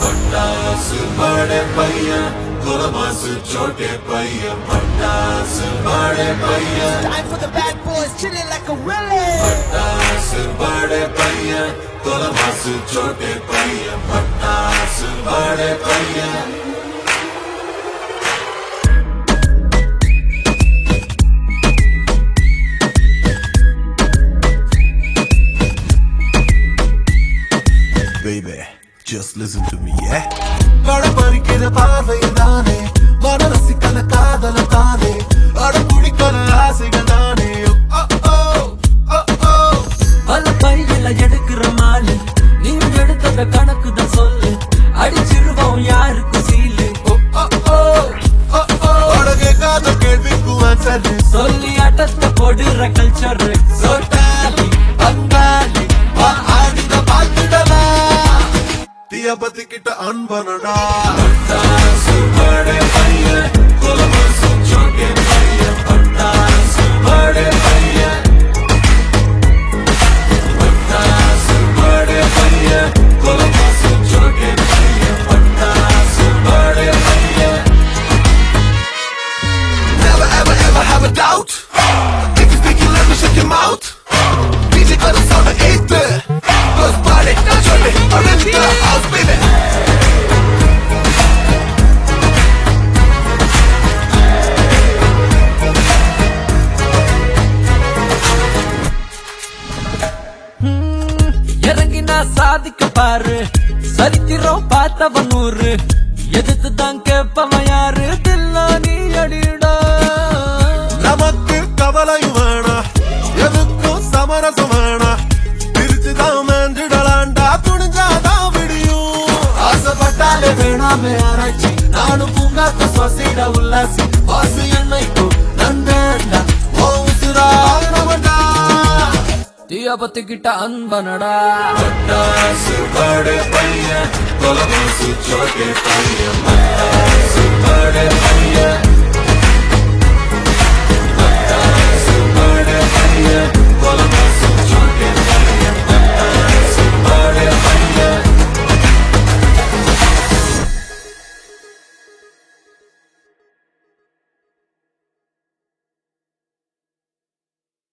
पटास बड़े भैया गुलमास छोटे भैया पटास बड़े भैया Time for the bad boys chilling like a willy पटास बड़े भैया गुलमास छोटे भैया पटास बड़े भैया Baby, just listen to me, yeah? Kada parikira paavayidane, mana rasikala kaadalatane, ada pudikala aasigadane. Oh oh, oh oh. Pala paiyila edukra maali, nee edutha kanakku da sollu, adichiruvom yarukku seelu. Oh oh oh, oh oh. Ada kekada kelvikku answer solli atatta podura culture, so tally, bangali, va aadida paatidava. Tiya pati kitta anbanada. पटास बड़े भैया गुलमास छोटे भैया पटास बड़े भैया पटास बड़े भैया गुलमास छोटे भैया पटास बड़े भैया Never ever ever have a doubt. If you speak, let me shut your mouth. DJ got us on the eighth. First party, now show me. Arrange the house, baby. இறங்கினா சாதிக்க பாரு சரித்திரம் பார்த்தவன் நூறு எதிர்த்து தான் கேப்பவன் யாரு தில்லா நீ அடிடா நமக்கு கவலையும் வேணா எதுக்கும் சமரசம் வேணா பிரிச்சுதான் மேஞ்சிடலாண்டா துணிஞ்சாதான் விடியும் ஆசைப்பட்டாலே வேணாமே ஆராய்ச்சி நானும் பூங்காத்த சுவாசிட உல்லாசி வாசி என்னைக்கும் நண்டா ஓ உசுராகணவன்டா தீய பத்திக்கிட்ட அன்பனடா पटास बड़े भैया गुलमास छोटे भैया पटास बड़े